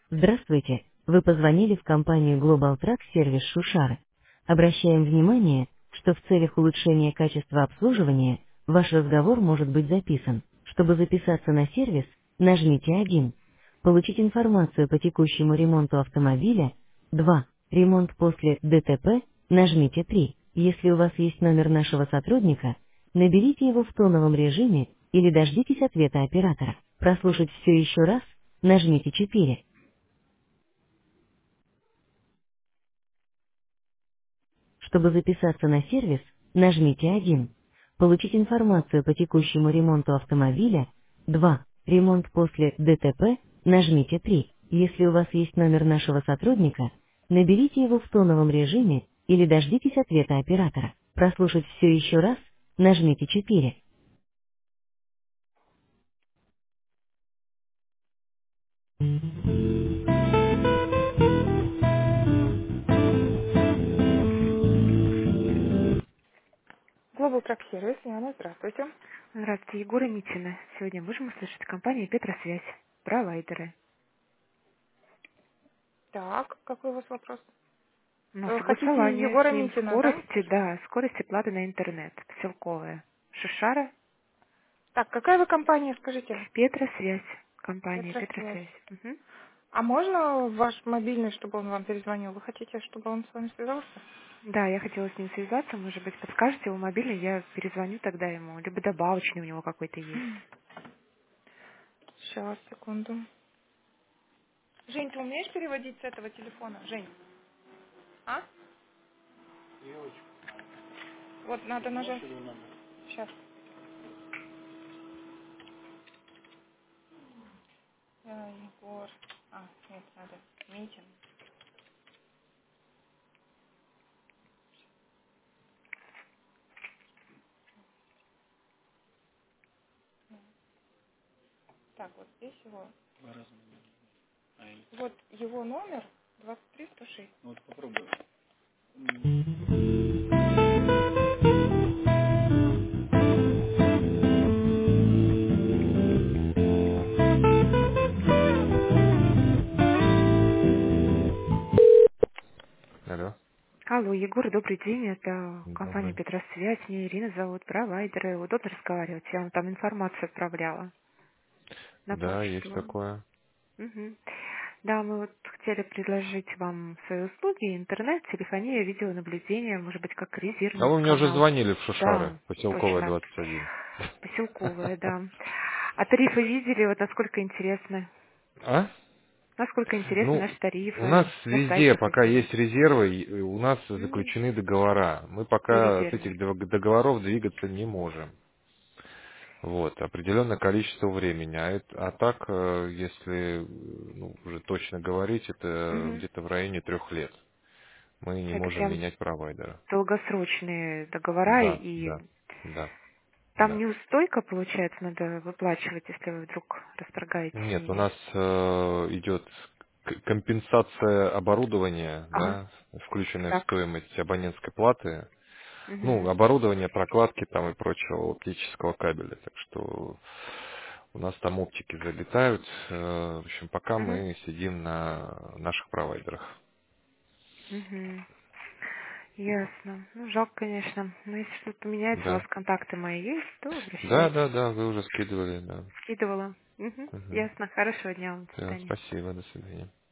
Здравствуйте, вы позвонили в компанию Global Track Service Шушара. Обращаем внимание, что в целях улучшения качества обслуживания ваш разговор может быть записан. Чтобы записаться на сервис, нажмите 1. Получить информацию по текущему ремонту автомобиля 2. Ремонт после ДТП, нажмите 3. Если у вас есть номер нашего сотрудника, наберите его в тоновом режиме или дождитесь ответа оператора. Прослушать все еще раз, нажмите 4. Чтобы записаться на сервис, нажмите 1. Получить информацию по текущему ремонту автомобиля 2. Ремонт после ДТП, нажмите 3. Если у вас есть номер нашего сотрудника, наберите его в тоновом режиме или дождитесь ответа оператора. Прослушать все еще раз, нажмите 4. Global Truck Service, Яна, здравствуйте. Здравствуйте, Егора Митина. Сегодня можем услышать компания Петросвязь, провайдеры. Так, какой у вас вопрос? Но Хотите согласование Егора с ним Митина, да? скорости, да, скорости платы на интернет, поселковая. Шишара, Так, какая вы компания, скажите? Петросвязь, компания Петросвязь. Петросвязь. Мгм. А можно ваш мобильный, чтобы он вам перезвонил? Вы хотите, чтобы он с вами связался? Да, я хотела с ним связаться, может быть, подскажете его мобильный, я перезвоню тогда ему, либо добавочный у него какой-то есть. Сейчас, секунду. Жень, ты умеешь переводить с этого телефона? Жень, а? Вот надо нажать. Сейчас. Егор. А, нет, надо. Митин. Так, вот здесь его. Вот его номер 23106. Алло, Алло, Егор, добрый день, это компания добрый. Петросвязь, меня Ирина зовут, провайдеры. Удобно разговаривать? Я вам там информацию отправляла на Да, есть почту. такое. Мгм. Да, мы вот хотели предложить вам свои услуги, интернет, телефония, видеонаблюдение, может быть, как А резервный вы мне уже канал. звонили в Шушары, Да, поселковая точно, 21. поселковая, да. А тарифы видели, вот насколько интересны? А? Насколько интересны Ну, наши у нас тарифы? На везде сайте пока смотрели. есть резервы, у нас М, заключены договора. Мы И пока с резервы. этих договоров двигаться не можем. Вот, определенное количество времени. А так, если ну, уже точно говорить, это Мгм. где-то в районе 3 лет. Мы не Это можем прям менять провайдера. долгосрочные договора, Да, и да, да, там да. неустойка, получается, надо выплачивать, если вы вдруг расторгаете с Нет, у ними. нас идет компенсация оборудования, Ага, да, включенная в так. стоимость абонентской платы. Ну, Мгм. оборудование, прокладки там и прочего оптического кабеля. Так что у нас там оптики залетают. В общем, пока Мгм. мы сидим на наших провайдерах. Мгм. Ясно. Ну, жалко, конечно. Но если что-то поменяется, у вас Да. контакты мои есть, то Да, да, обращайтесь. да, вы уже скидывали, да. Скидывала. Мгм. Мгм. Ясно. Хорошего дня вам. До Всё, свидания. спасибо, до свидания.